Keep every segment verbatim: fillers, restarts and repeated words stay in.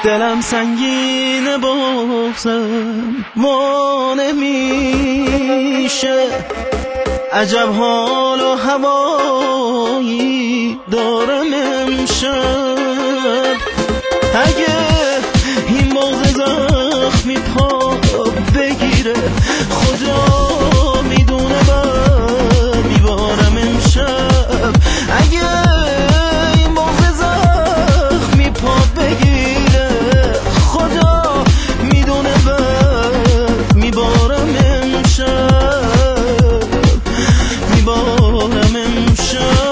دلم سنگین بغضم وا نمیشه، عجب حال و هوایی دارم امشب. اگه این بغض زخمی پا بگیره خدا میدونه بر میبارم امشب. اگه این بغض زخمی پا بگیره خدا میدونه بر میبارم امشب، میبارم امشب.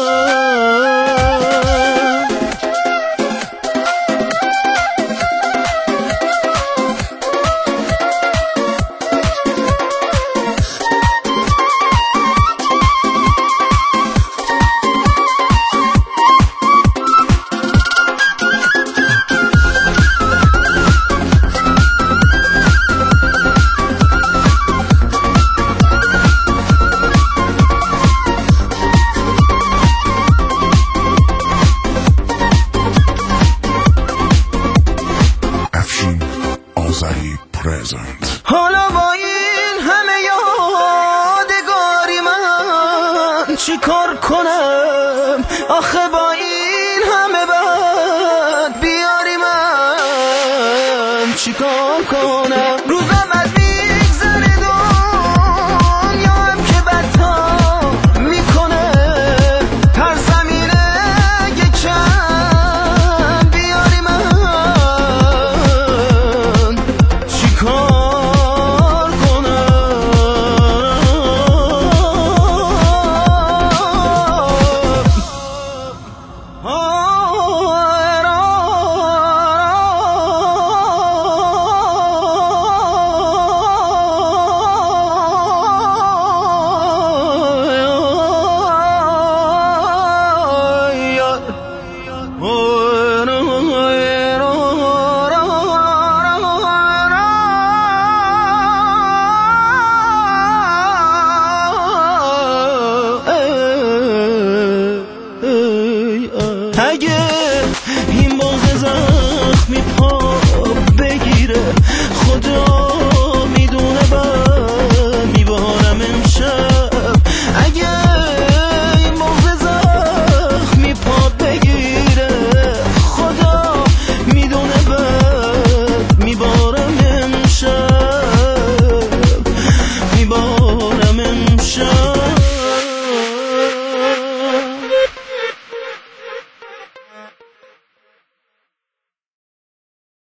حالا با این همه یادگاری من چی کار کنم؟ آخه با این همه بد بیاری من چی کار کنم؟